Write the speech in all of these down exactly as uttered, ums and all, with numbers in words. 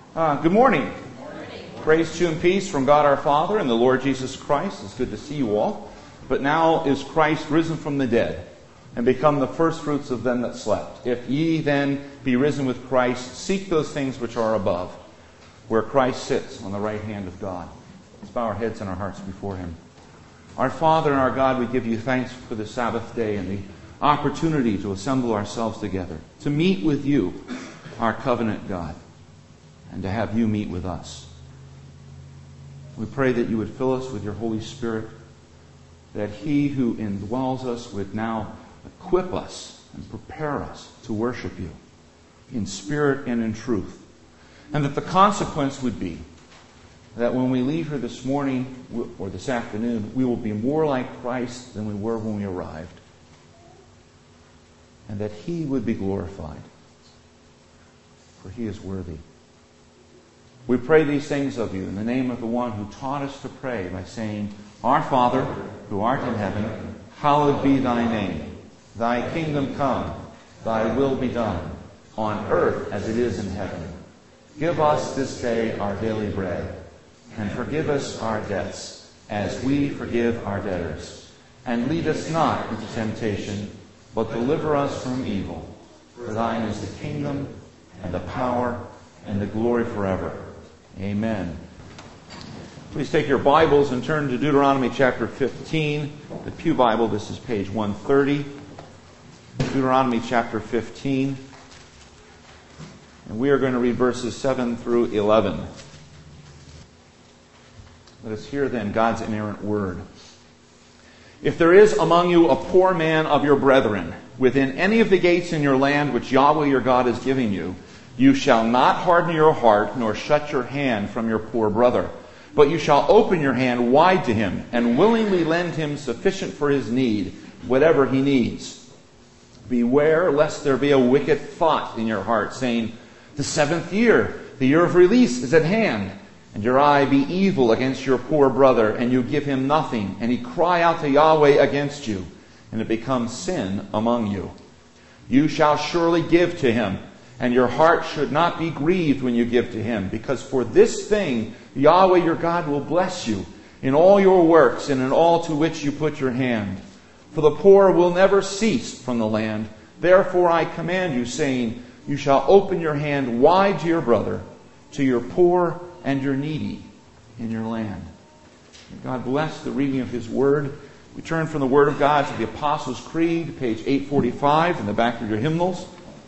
Uh, good morning. Good morning. Grace to you and peace from God our Father and the Lord Jesus Christ. It's good to see you all. But now is Christ risen from the dead and become the firstfruits of them that slept. If ye then be risen with Christ, seek those things which are above, where Christ sits on the right hand of God. Let's bow our heads and our hearts before Him. Our Father and our God, we give you thanks for the Sabbath day and the opportunity to assemble ourselves together, to meet with you, our covenant God, and to have you meet with us. We pray that you would fill us with your Holy Spirit, that He who indwells us would now equip us and prepare us to worship you in spirit and in truth. And that the consequence would be that when we leave here this morning or this afternoon, we will be more like Christ than we were when we arrived. And that He would be glorified, for He is worthy. We pray these things of you in the name of the one who taught us to pray by saying, Our Father, who art in heaven, hallowed be thy name. Thy kingdom come, thy will be done, on earth as it is in heaven. Give us this day our daily bread, and forgive us our debts, as we forgive our debtors. And lead us not into temptation, but deliver us from evil. For thine is the kingdom, and the power, and the glory forever. Amen. Please take your Bibles and turn to Deuteronomy chapter fifteen. The Pew Bible, this is page one thirty. Deuteronomy chapter fifteen. And we are going to read verses seven through eleven. Let us hear then God's inerrant word. If there is among you a poor man of your brethren, within any of the gates in your land which Yahweh your God is giving you, you shall not harden your heart, nor shut your hand from your poor brother. But you shall open your hand wide to him, and willingly lend him sufficient for his need, whatever he needs. Beware lest there be a wicked thought in your heart, saying, The seventh year, the year of release, is at hand, and your eye be evil against your poor brother, and you give him nothing, and he cry out to Yahweh against you, and it becomes sin among you. You shall surely give to him, and your heart should not be grieved when you give to him, because for this thing Yahweh your God will bless you in all your works and in all to which you put your hand. For the poor will never cease from the land. Therefore I command you, saying, You shall open your hand wide to your brother, to your poor and your needy in your land. May God bless the reading of His Word. We turn from the Word of God to the Apostles' Creed, page eight forty-five in the back of your hymnals.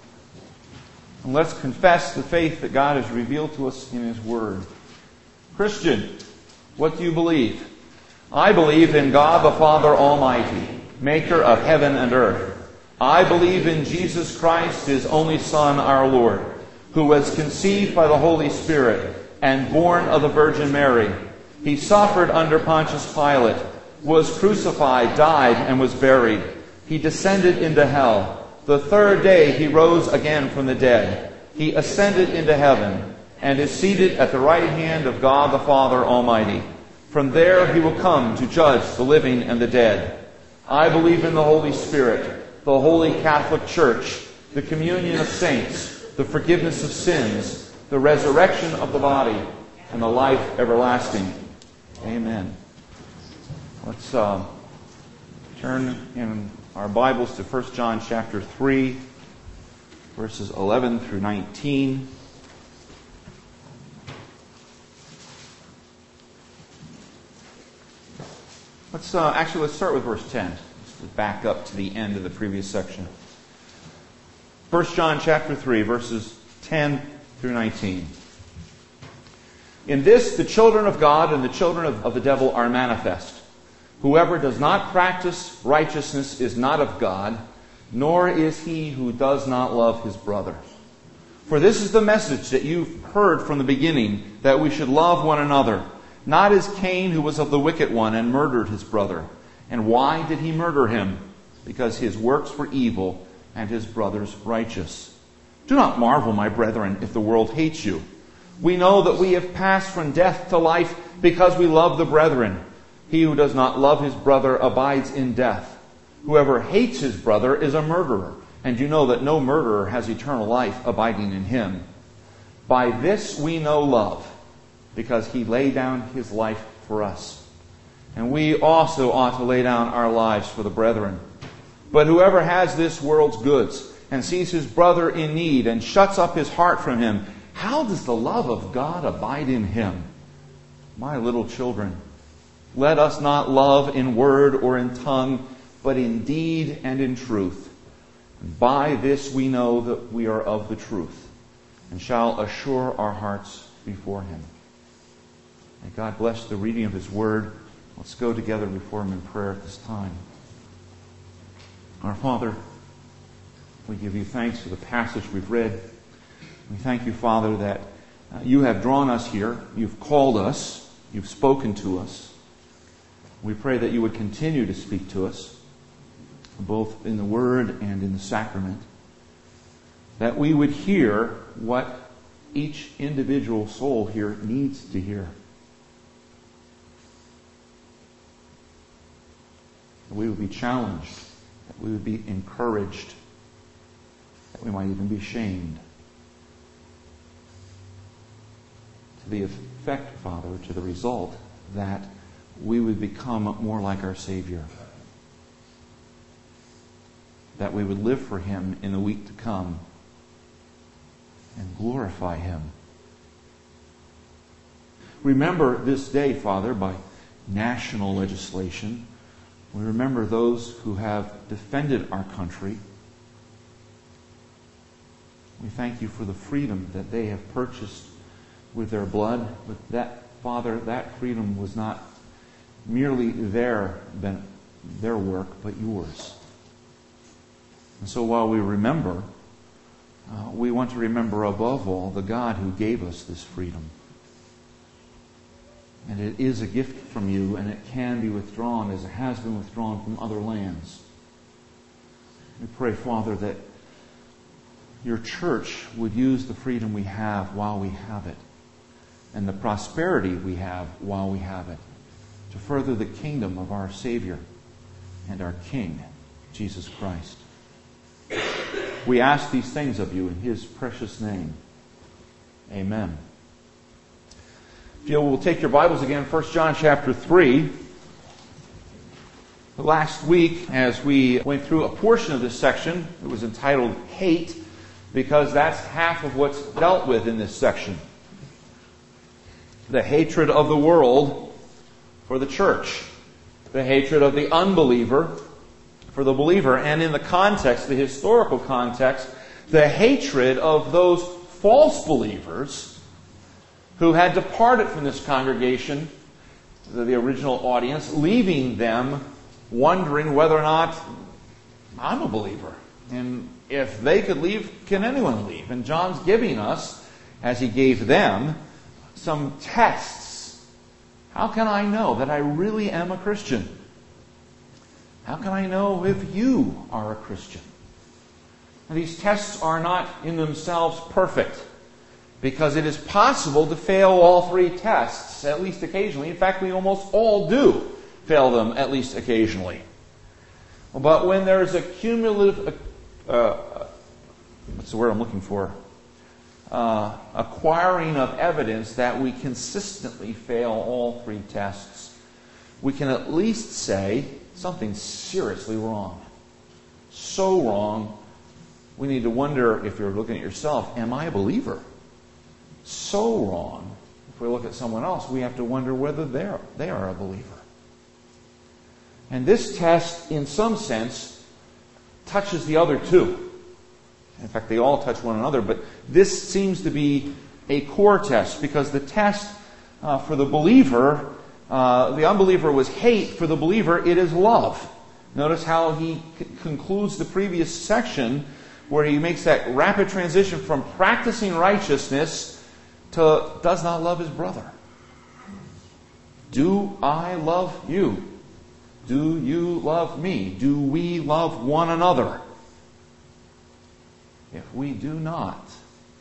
And let's confess the faith that God has revealed to us in His Word. Christian, what do you believe? I believe in God the Father Almighty, maker of heaven and earth. I believe in Jesus Christ, His only Son, our Lord, who was conceived by the Holy Spirit and born of the Virgin Mary. He suffered under Pontius Pilate, was crucified, died, and was buried. He descended into hell. The third day He rose again from the dead. He ascended into heaven and is seated at the right hand of God the Father Almighty. From there He will come to judge the living and the dead. I believe in the Holy Spirit, the Holy Catholic Church, the communion of saints, the forgiveness of sins, the resurrection of the body, and the life everlasting. Amen. Let's uh, turn in our Bibles to First John chapter three, verses eleven through nineteen. Let's uh, actually let's start with verse ten. Let's back up to the end of the previous section. First John chapter three, verses ten through nineteen. In this the children of God and the children of, of the devil are manifest. Whoever does not practice righteousness is not of God, nor is he who does not love his brother. For this is the message that you've heard from the beginning, that we should love one another, not as Cain, who was of the wicked one and murdered his brother. And why did he murder him? Because his works were evil and his brother's righteous. Do not marvel, my brethren, if the world hates you. We know that we have passed from death to life because we love the brethren. He who does not love his brother abides in death. Whoever hates his brother is a murderer, and you know that no murderer has eternal life abiding in him. By this we know love, because he laid down his life for us. And we also ought to lay down our lives for the brethren. But whoever has this world's goods and sees his brother in need and shuts up his heart from him, how does the love of God abide in him? My little children, let us not love in word or in tongue, but in deed and in truth. And by this we know that we are of the truth, and shall assure our hearts before him. May God bless the reading of his word. Let's go together before him in prayer at this time. Our Father, we give you thanks for the passage we've read. We thank you, Father, that uh, you have drawn us here. You've called us. You've spoken to us. We pray that you would continue to speak to us, both in the Word and in the sacrament. That we would hear what each individual soul here needs to hear. That we would be challenged. That we would be encouraged. That we might even be shamed. To the effect, Father, to the result that we would become more like our Savior. That we would live for him in the week to come and glorify him. Remember this day, Father, by national legislation. We remember those who have defended our country. We thank you for the freedom that they have purchased with their blood. But that, Father, that freedom was not merely their, their work, but yours. And so while we remember, uh, we want to remember above all the God who gave us this freedom. And it is a gift from you, and it can be withdrawn as it has been withdrawn from other lands. We pray, Father, that your church would use the freedom we have while we have it, and the prosperity we have while we have it, to further the kingdom of our Savior and our King, Jesus Christ. We ask these things of you in his precious name. Amen. If you will take your Bibles again, First John chapter three. Last week, as we went through a portion of this section, it was entitled Hate, because that's half of what's dealt with in this section. The hatred of the world for the church. The hatred of the unbeliever for the believer. And in the context, the historical context, the hatred of those false believers who had departed from this congregation, the original audience, leaving them wondering whether or not I'm a believer. And if they could leave, can anyone leave? And John's giving us, as he gave them, some tests. How can I know that I really am a Christian? How can I know if you are a Christian? And these tests are not in themselves perfect, because it is possible to fail all three tests, at least occasionally. In fact, we almost all do fail them, at least occasionally. But when there's a cumulative, uh, what's the word I'm looking for? Uh, acquiring of evidence that we consistently fail all three tests, we can at least say something's seriously wrong. So wrong, we need to wonder, if you're looking at yourself, am I a believer? So wrong, if we look at someone else, we have to wonder whether they're, they are a believer. And this test, in some sense, touches the other two. In fact, they all touch one another, but this seems to be a core test, because the test uh, for the believer, uh, the unbeliever was hate. For the believer, it is love. Notice how he c- concludes the previous section, where he makes that rapid transition from practicing righteousness to does not love his brother. Do I love you? Do you love me? Do we love one another? If we do not,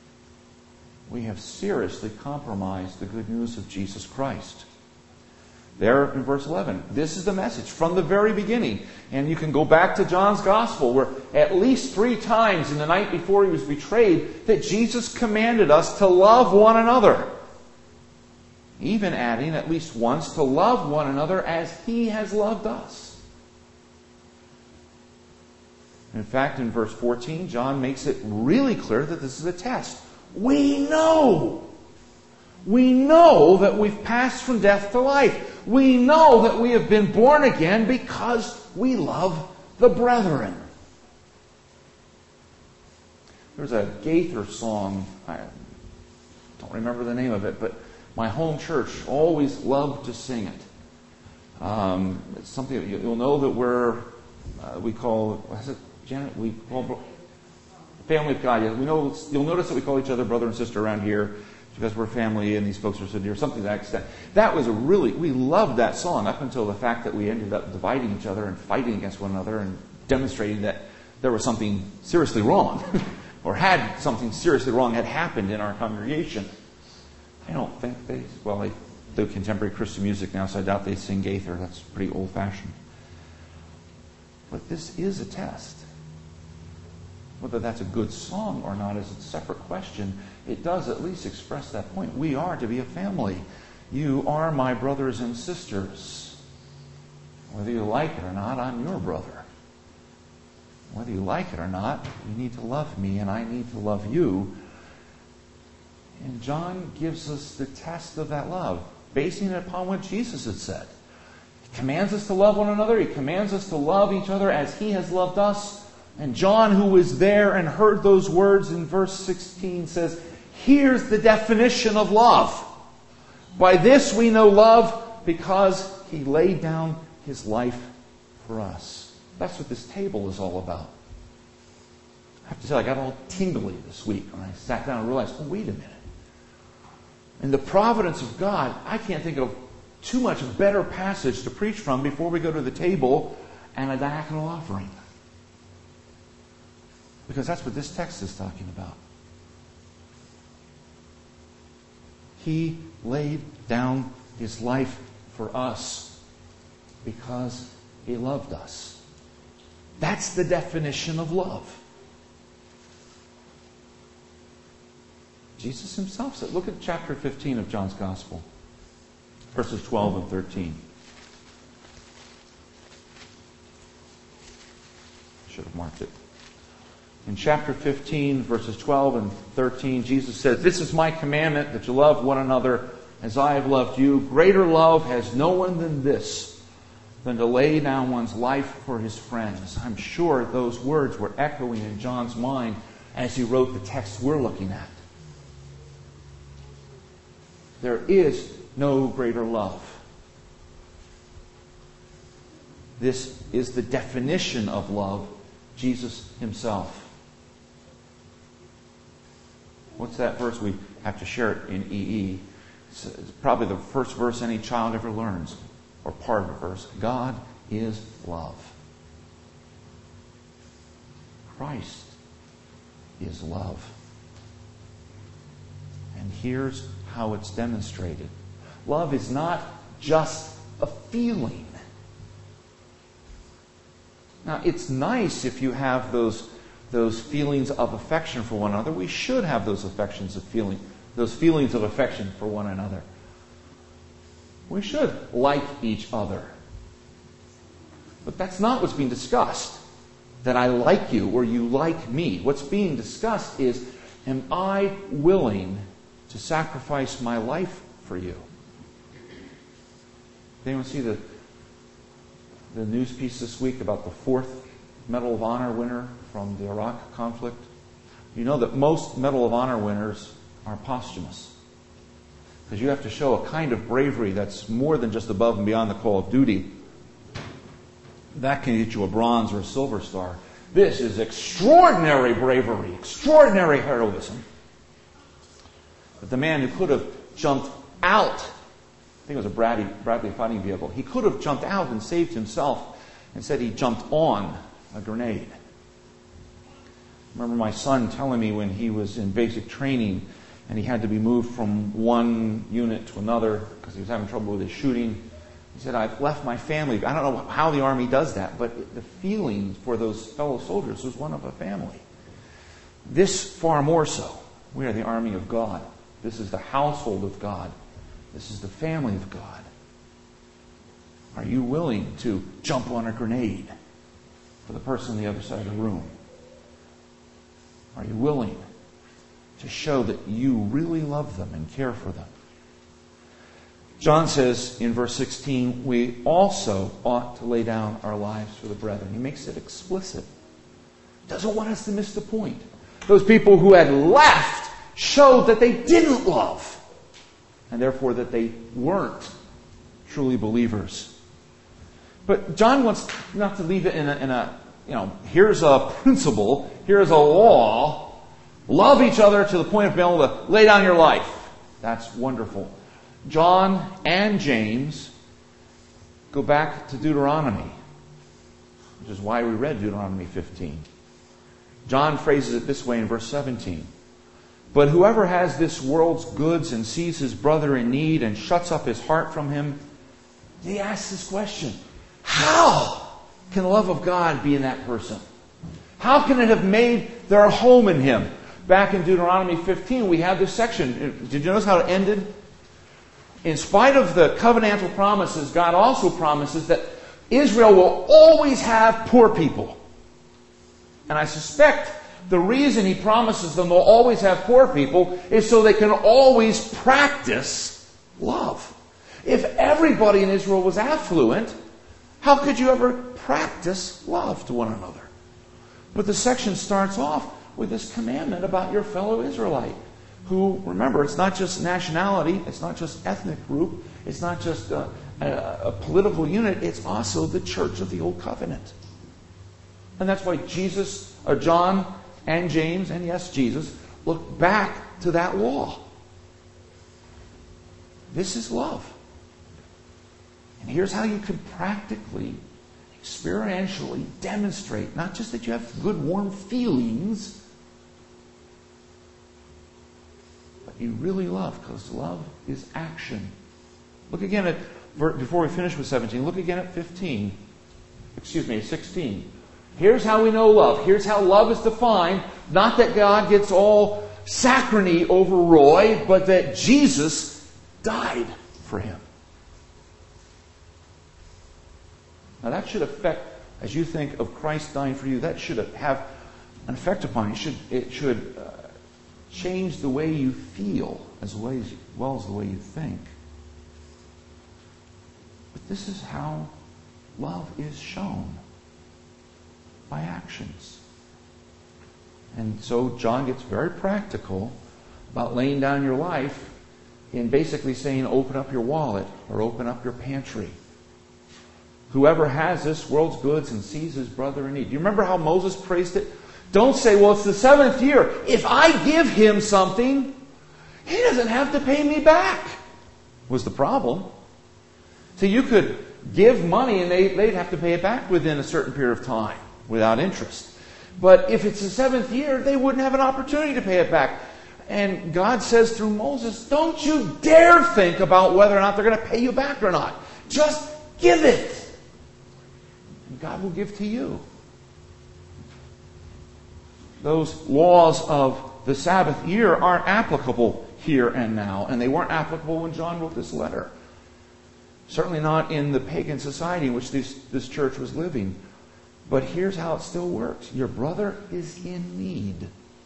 we have seriously compromised the good news of Jesus Christ. There in verse eleven. This is the message from the very beginning. And you can go back to John's Gospel, where at least three times in the night before he was betrayed, that Jesus commanded us to love one another. Even adding at least once to love one another as he has loved us. In fact, in verse fourteen, John makes it really clear that this is a test. We know. We know that we've passed from death to life. We know that we have been born again because we love the brethren. There's a Gaither song. I don't remember the name of it, but my home church always loved to sing it. Um, it's something that you'll know that we're, uh, we call, what is it, Janet? We call family of God. We know, you'll notice that we call each other brother and sister around here, because we're family and these folks are so dear, something to that extent. That was a really, we loved that song up until the fact that we ended up dividing each other and fighting against one another and demonstrating that there was something seriously wrong or had something seriously wrong had happened in our congregation. I don't think they, well, they do contemporary Christian music now, so I doubt they sing Gaither. That's pretty old-fashioned. But this is a test. Whether that's a good song or not is a separate question. It does at least express that point. We are to be a family. You are my brothers and sisters. Whether you like it or not, I'm your brother. Whether you like it or not, you need to love me and I need to love you. And John gives us the test of that love, basing it upon what Jesus had said. He commands us to love one another. He commands us to love each other as he has loved us. And John, who was there and heard those words in verse sixteen, says, here's the definition of love. By this we know love, because he laid down his life for us. That's what this table is all about. I have to say, I got all tingly this week when I sat down and realized, oh, wait a minute. In the providence of God, I can't think of too much better passage to preach from before we go to the table and a diaconal offering. Because that's what this text is talking about. He laid down his life for us because he loved us. That's the definition of love. Jesus himself said, look at chapter fifteen of John's Gospel, verses twelve and thirteen. I should have marked it. In chapter fifteen, verses twelve and thirteen, Jesus says, this is my commandment, that you love one another as I have loved you. Greater love has no one than this, than to lay down one's life for his friends. I'm sure those words were echoing in John's mind as he wrote the text we're looking at. There is no greater love. This is the definition of love, Jesus himself. What's that verse? We have to share it in E E. It's probably the first verse any child ever learns, or part of a verse. God is love. Christ is love. And here's how it's demonstrated. Love is not just a feeling. Now, it's nice if you have those, those feelings of affection for one another. We should have those affections of feeling, those feelings of affection for one another. We should like each other. But that's not what's being discussed. That I like you or you like me. What's being discussed is, am I willing to sacrifice my life for you? Did anyone see the the news piece this week about the fourth Medal of Honor winner from the Iraq conflict? You know that most Medal of Honor winners are posthumous. Because you have to show a kind of bravery that's more than just above and beyond the call of duty. That can get you a bronze or a silver star. This is extraordinary bravery, extraordinary heroism. But the man who could have jumped out, I think it was a Bradley, Bradley fighting vehicle, he could have jumped out and saved himself. Instead, he jumped on a grenade. I remember my son telling me when he was in basic training and he had to be moved from one unit to another because he was having trouble with his shooting. He said, I've left my family. I don't know how the army does that, but the feeling for those fellow soldiers was one of a family. This far more so. We are the army of God. This is the household of God. This is the family of God. Are you willing to jump on a grenade for the person on the other side of the room? Are you willing to show that you really love them and care for them? John says in verse sixteen, we also ought to lay down our lives for the brethren. He makes it explicit. Doesn't want us to miss the point. Those people who had left showed that they didn't love, and therefore that they weren't truly believers. But John wants not to leave it in a, in a, you know, here's a principle, here's a law. Love each other to the point of being able to lay down your life. That's wonderful. John and James go back to Deuteronomy, which is why we read Deuteronomy fifteen. John phrases it this way in verse seventeen. But whoever has this world's goods and sees his brother in need and shuts up his heart from him, he asks this question: how can the love of God be in that person? How can it have made their home in him? Back in Deuteronomy fifteen, we have this section. Did you notice how it ended? In spite of the covenantal promises, God also promises that Israel will always have poor people. And I suspect the reason he promises them they'll always have poor people is so they can always practice love. If everybody in Israel was affluent, how could you ever practice love to one another? But the section starts off with this commandment about your fellow Israelite, who, remember, it's not just nationality, it's not just ethnic group, it's not just a, a, a political unit, it's also the church of the Old Covenant. And that's why Jesus, or John and James, and yes, Jesus, look back to that law. This is love. And here's how you can practically, experientially demonstrate, not just that you have good, warm feelings, but you really love, because love is action. Look again at, before we finish with seventeen, look again at fifteen. Excuse me, sixteen. Here's how we know love. Here's how love is defined. Not that God gets all saccharine over Roy, but that Jesus died for him. Now that should affect, as you think of Christ dying for you, that should have an effect upon you. It should, it should uh, change the way you feel as well as, well as the way you think. But this is how love is shown. By actions. And so John gets very practical about laying down your life in basically saying, open up your wallet or open up your pantry. Whoever has this world's goods and sees his brother in need. Do you remember how Moses praised it? Don't say, well, it's the seventh year. If I give him something, he doesn't have to pay me back. Was the problem. So you could give money and they, they'd have to pay it back within a certain period of time. Without interest. But if it's the seventh year, they wouldn't have an opportunity to pay it back. And God says through Moses, don't you dare think about whether or not they're going to pay you back or not. Just give it. And God will give to you. Those laws of the Sabbath year aren't applicable here and now. And they weren't applicable when John wrote this letter. Certainly not in the pagan society in which this, this church was living. But here's how it still works. Your brother is in need.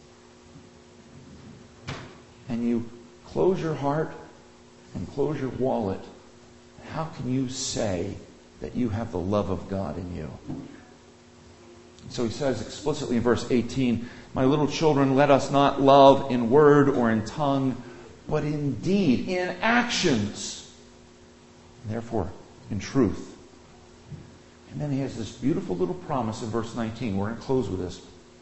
And you close your heart and close your wallet. How can you say that you have the love of God in you? So he says explicitly in verse eighteen, my little children, let us not love in word or in tongue, but in deed, in actions. And therefore, in truth. And then he has this beautiful little promise in verse nineteen. We're going to close with this.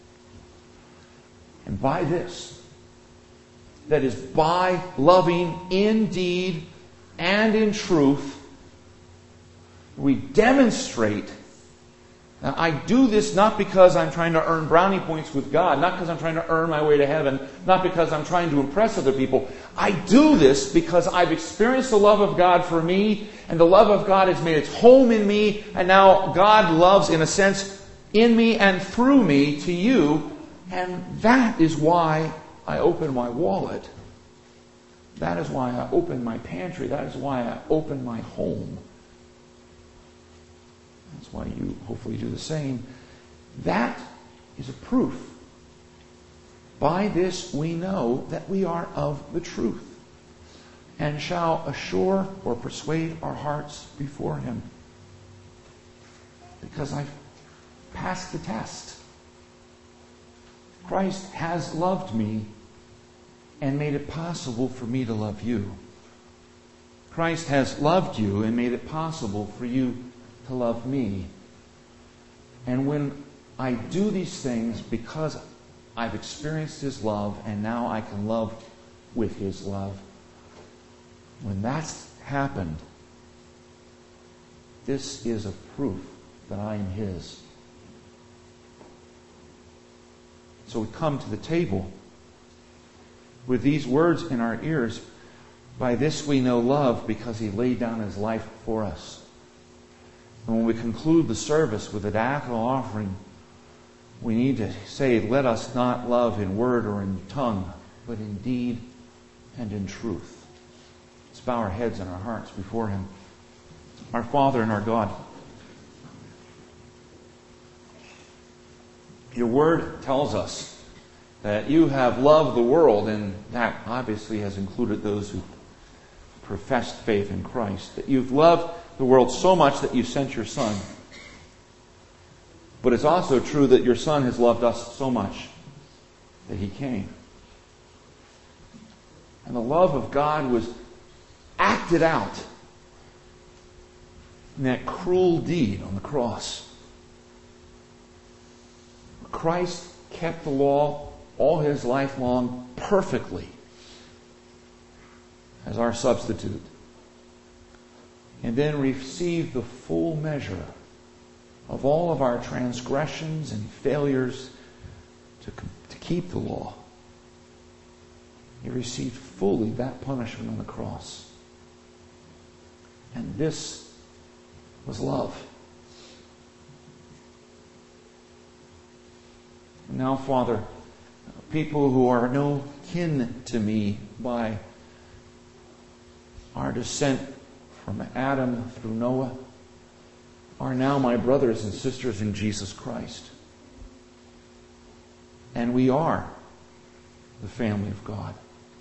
And by this, that is by loving in deed and in truth, we demonstrate Now, I do this not because I'm trying to earn brownie points with God, not because I'm trying to earn my way to heaven, not because I'm trying to impress other people. I do this because I've experienced the love of God for me, and the love of God has made its home in me, and now God loves, in a sense, in me and through me to you, and that is why I open my wallet. That is why I open my pantry. That is why I open my home. That's why you hopefully do the same. That is a proof. By this we know that we are of the truth, and shall assure or persuade our hearts before Him. Because I've passed the test. Christ has loved me and made it possible for me to love you. Christ has loved you and made it possible for you to love me. And when I do these things because I've experienced His love and now I can love with His love, when that's happened, this is a proof that I am His. So we come to the table with these words in our ears. By this we know love, because He laid down His life for us. And when we conclude the service with a diaconal offering, we need to say, let us not love in word or in tongue, but in deed and in truth. Let's bow our heads and our hearts before Him. Our Father and our God, Your Word tells us that You have loved the world, and that obviously has included those who professed faith in Christ. That You've loved the world so much that You sent Your Son. But it's also true that Your Son has loved us so much that He came. And the love of God was acted out in that cruel deed on the cross. Christ kept the law all His life long perfectly as our substitute, and then received the full measure of all of our transgressions and failures to, to keep the law. He received fully that punishment on the cross. And this was love. And now, Father, people who are no kin to me by our descent from Adam through Noah are now my brothers and sisters in Jesus Christ. And we are the family of God.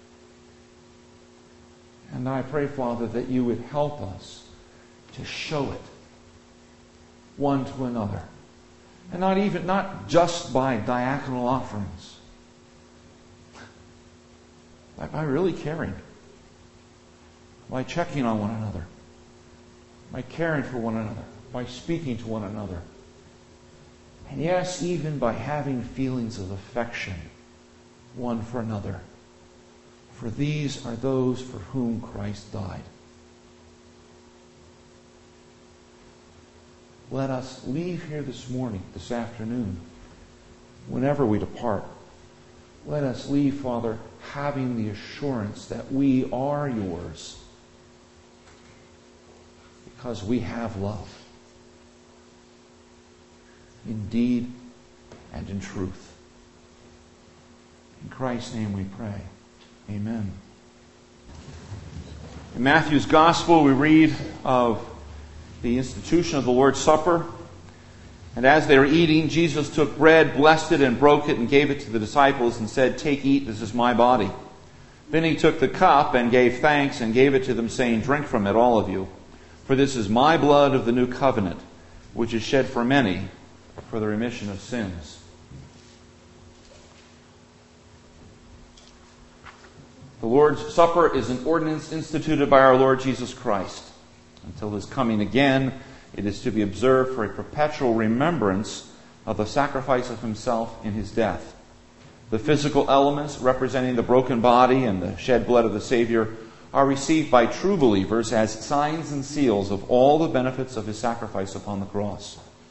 And I pray, Father, that You would help us to show it one to another. And not even, not just by diaconal offerings, but by really caring, by checking on one another, by caring for one another, by speaking to one another. And yes, even by having feelings of affection one for another. For these are those for whom Christ died. Let us leave here this morning, this afternoon, whenever we depart. Let us leave, Father, having the assurance that we are Yours because we have love in deed and in truth. In Christ's name we pray. Amen. In Matthew's Gospel, we read of the institution of the Lord's Supper. And as they were eating, Jesus took bread, blessed it, and broke it, and gave it to the disciples, and said, "Take, eat, this is my body." Then He took the cup and gave thanks and gave it to them, saying, "Drink from it, all of you. For this is my blood of the new covenant, which is shed for many for the remission of sins." The Lord's Supper is an ordinance instituted by our Lord Jesus Christ. Until His coming again, it is to be observed for a perpetual remembrance of the sacrifice of Himself in His death. The physical elements representing the broken body and the shed blood of the Savior are received by true believers as signs and seals of all the benefits of His sacrifice upon the cross.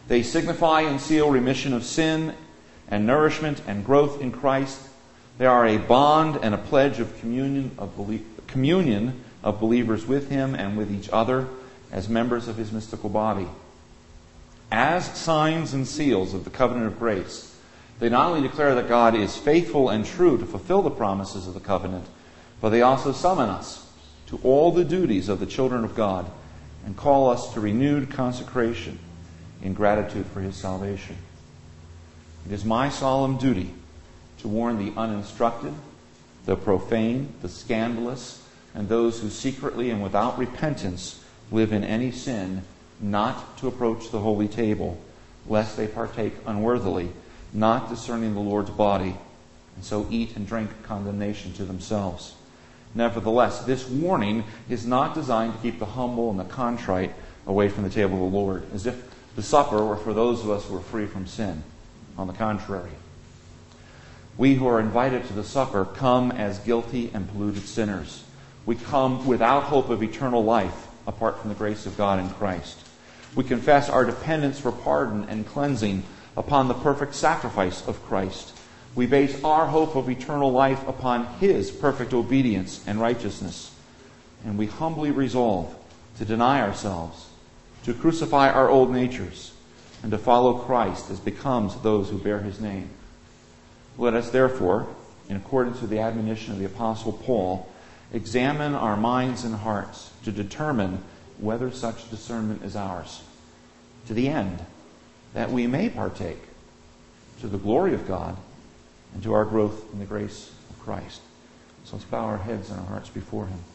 They signify and seal remission of sin and nourishment and growth in Christ. They are a bond and a pledge of communion of, belie- communion of believers with Him and with each other as members of His mystical body. As signs and seals of the covenant of grace, they not only declare that God is faithful and true to fulfill the promises of the covenant, but they also summon us to all the duties of the children of God and call us to renewed consecration in gratitude for His salvation. It is my solemn duty to warn the uninstructed, the profane, the scandalous, and those who secretly and without repentance live in any sin, not to approach the holy table, lest they partake unworthily, not discerning the Lord's body, and so eat and drink condemnation to themselves. Nevertheless, this warning is not designed to keep the humble and the contrite away from the table of the Lord, as if the supper were for those of us who are free from sin. On the contrary, we who are invited to the supper come as guilty and polluted sinners. We come without hope of eternal life apart from the grace of God in Christ. We confess our dependence for pardon and cleansing upon the perfect sacrifice of Christ. We base our hope of eternal life upon His perfect obedience and righteousness. And we humbly resolve to deny ourselves, to crucify our old natures, and to follow Christ as becomes those who bear His name. Let us therefore, in accordance with the admonition of the Apostle Paul, examine our minds and hearts to determine whether such discernment is ours, to the end that we may partake to the glory of God and to our growth in the grace of Christ. So let's bow our heads and our hearts before Him.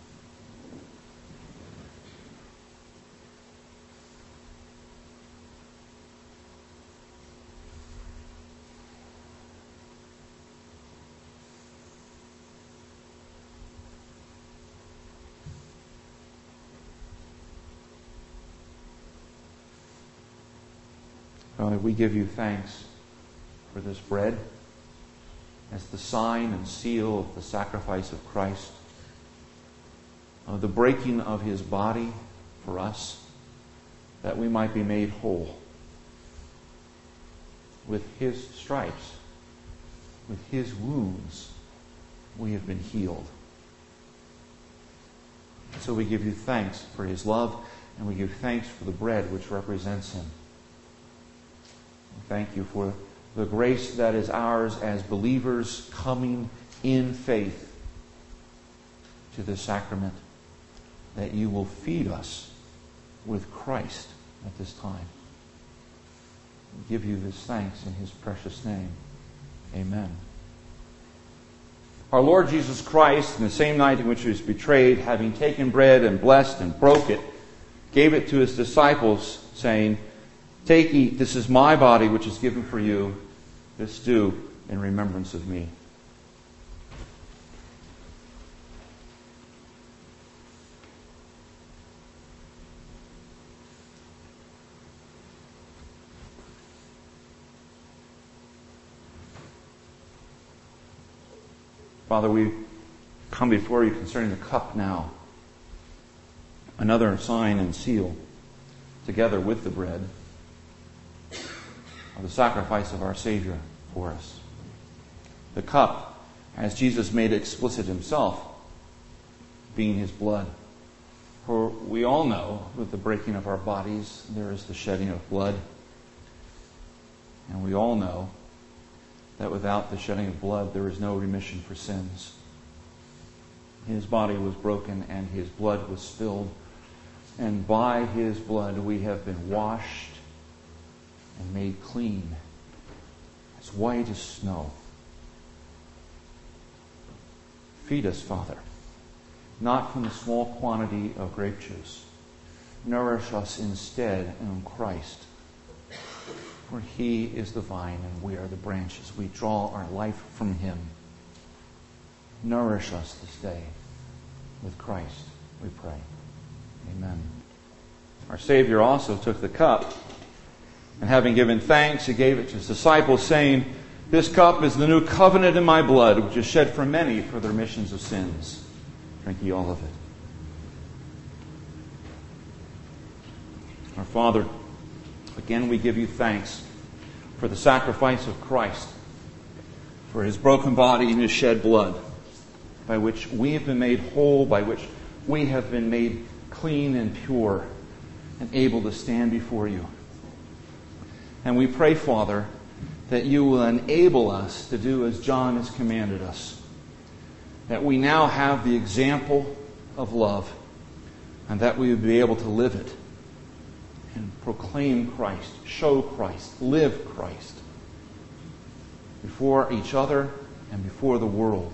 Father, we give You thanks for this bread as the sign and seal of the sacrifice of Christ, of the breaking of His body for us, that we might be made whole. With His stripes, with His wounds, we have been healed. So we give You thanks for His love, and we give thanks for the bread which represents Him. Thank You for the grace that is ours as believers coming in faith to this sacrament, that You will feed us with Christ at this time. We give You this thanks in His precious name. Amen. Our Lord Jesus Christ, in the same night in which He was betrayed, having taken bread and blessed and broke it, gave it to His disciples, saying, "Take, eat, this is My body which is given for you. This do in remembrance of Me." Father, we come before You concerning the cup now, another sign and seal, together with the bread, of the sacrifice of our Savior for us. The cup, as Jesus made explicit Himself, being His blood. For we all know, with the breaking of our bodies, there is the shedding of blood. And we all know that without the shedding of blood, there is no remission for sins. His body was broken and His blood was spilled. And by His blood we have been washed and made clean, as white as snow. Feed us, Father, not from the small quantity of grape juice. Nourish us instead in Christ. For He is the vine and we are the branches. We draw our life from Him. Nourish us this day with Christ, we pray. Amen. Our Savior also took the cup, and having given thanks, He gave it to His disciples, saying, "This cup is the new covenant in My blood, which is shed for many for the remissions of sins. Drink ye all of it." Our Father, Again, we give you thanks for the sacrifice of Christ, for his broken body and his shed blood, by which we have been made whole, by which we have been made clean and pure and able to stand before you. And we pray, Father, that you will enable us to do as John has commanded us, that we now have the example of love, and that we will be able to live it and proclaim Christ, show Christ, live Christ before each other and before the world.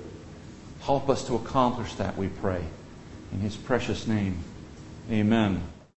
Help us to accomplish that, we pray. In his precious name, amen.